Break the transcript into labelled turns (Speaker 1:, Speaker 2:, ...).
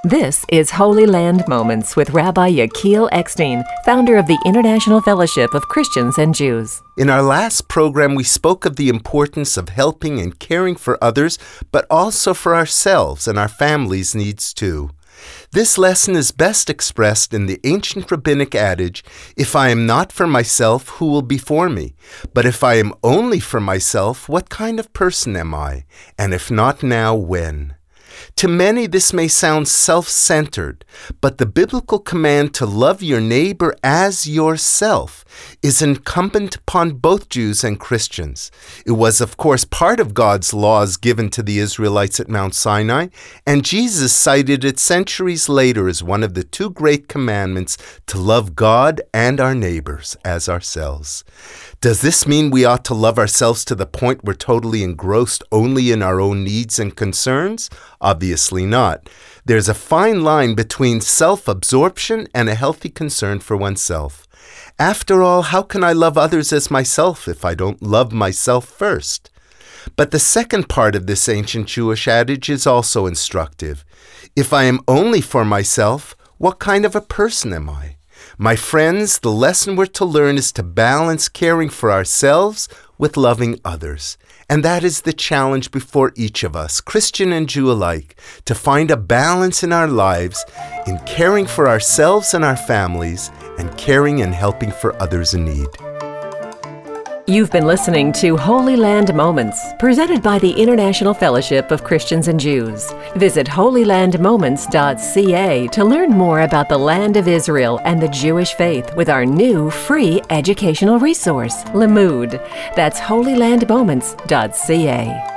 Speaker 1: This is Holy Land Moments with Rabbi Yechiel Eckstein, founder of the International Fellowship of Christians and Jews.
Speaker 2: In our last program, we spoke of the importance of helping and caring for others, but also for ourselves and our families' needs too. This lesson is best expressed in the ancient rabbinic adage, "If I am not for myself, who will be for me? But if I am only for myself, what kind of person am I? And if not now, when?" To many, this may sound self-centered, but the biblical command to love your neighbor as yourself is incumbent upon both Jews and Christians. It was, of course, part of God's laws given to the Israelites at Mount Sinai, and Jesus cited it centuries later as one of the two great commandments to love God and our neighbors as ourselves. Does this mean we ought to love ourselves to the point we're totally engrossed only in our own needs and concerns? Obviously not. There's a fine line between self-absorption and a healthy concern for oneself. After all, how can I love others as myself if I don't love myself first? But the second part of this ancient Jewish adage is also instructive. If I am only for myself, what kind of a person am I? My friends, the lesson we're to learn is to balance caring for ourselves with loving others. And that is the challenge before each of us, Christian and Jew alike, to find a balance in our lives in caring for ourselves and our families and caring and helping for others in need.
Speaker 1: You've been listening to Holy Land Moments, presented by the International Fellowship of Christians and Jews. Visit holylandmoments.ca to learn more about the land of Israel and the Jewish faith with our new free educational resource, Limud. That's holylandmoments.ca.